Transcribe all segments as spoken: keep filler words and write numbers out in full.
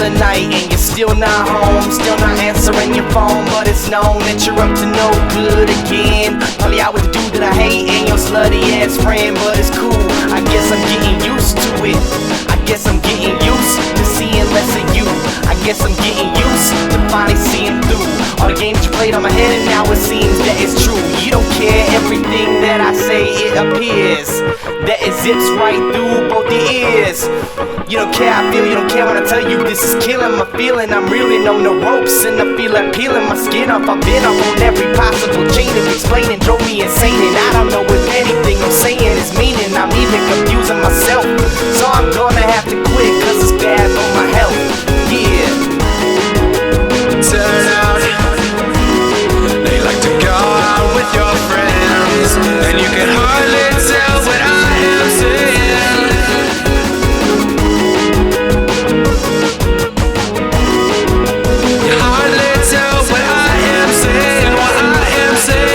the night and you're still not home, still not answering your phone, but it's known that you're up to no good again. Probably out with the dude that I hate and your slutty ass friend, but it's cool, I guess I'm getting used to it. I guess I'm getting used to seeing less of you. I guess I'm getting used to finally seeing through all the games you played on my head, and now it seems that it's true. You don't care, everything that I say, it appears that it zips right through both your ears. You don't care how I feel, you don't care when I tell you this is killing my feeling. I'm reeling on the ropes and I feel like peeling my skin off. I've been off on every possible chain of explaining, drove me insane, and I don't know if anything I'm saying is meaning. I'm even confusing myself, so I'm gonna have to quit, cause it's bad for my health. Yeah. Turn out, they like to go out with your friends, and you can hardly tell what I am saying. You hardly tell what I am saying, what I am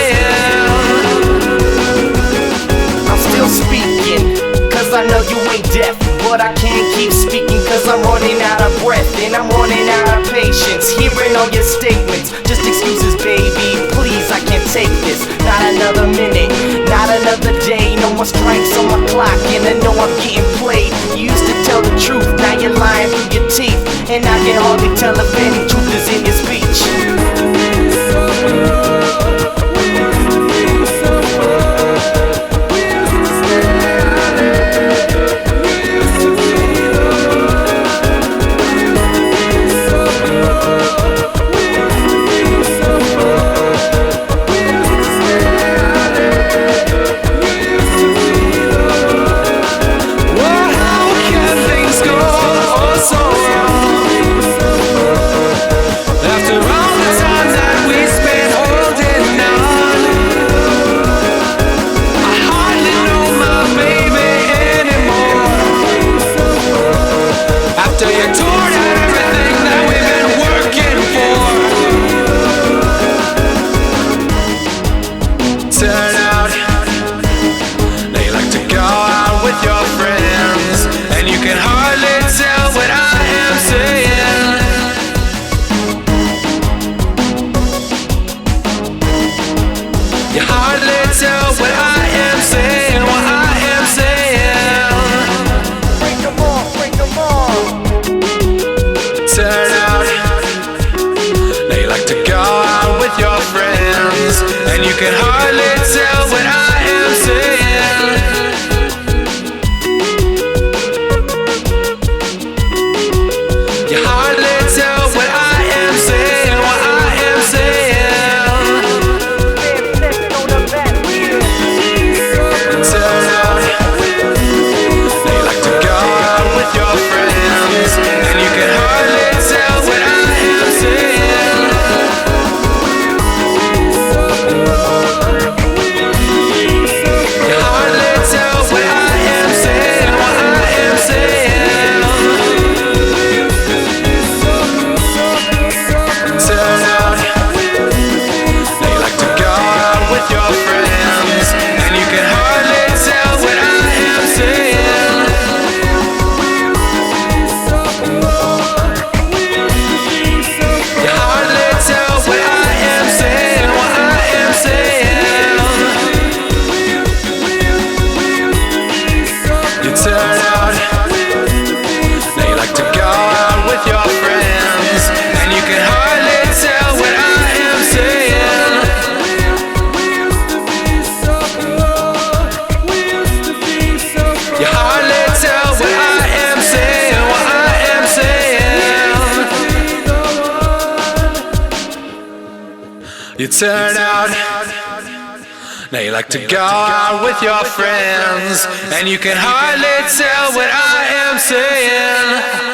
saying. I'm still speaking, cause I know you ain't deaf, but I can't keep speaking cause I'm running out of breath, and I'm running out of patience hearing all your statements. Just excuses, baby, please, I can't take this. Not another minute, not another day. No more strikes on my clock, and I know I'm getting played. You used to tell the truth, now you're lying through your teeth, and I can hardly tell if any truth is in your speech. Turn out, they like to go out with your friends, and you can hardly tell what I am saying. You hardly tell what I am saying, what I am saying. Bring them on, bring them on. Turn out, they like to go out with your friends, and you can hardly tell what I am saying. You hardly tell what I am saying, what I am saying. Turn out, they like to go out with your friends, and you can hardly tell what I am saying. You hardly tell what I am saying, what I am saying. Turn out, they like to go out with your friends, and you can hardly tell what I am saying. You hardly tell what I am saying, what I am saying. You turn out, they like to go out with your friends, and you can hardly tell what I am saying. You hardly tell what I am saying, what I am saying. You turn out, they like to go out with your friends, and you can hardly tell what I am saying.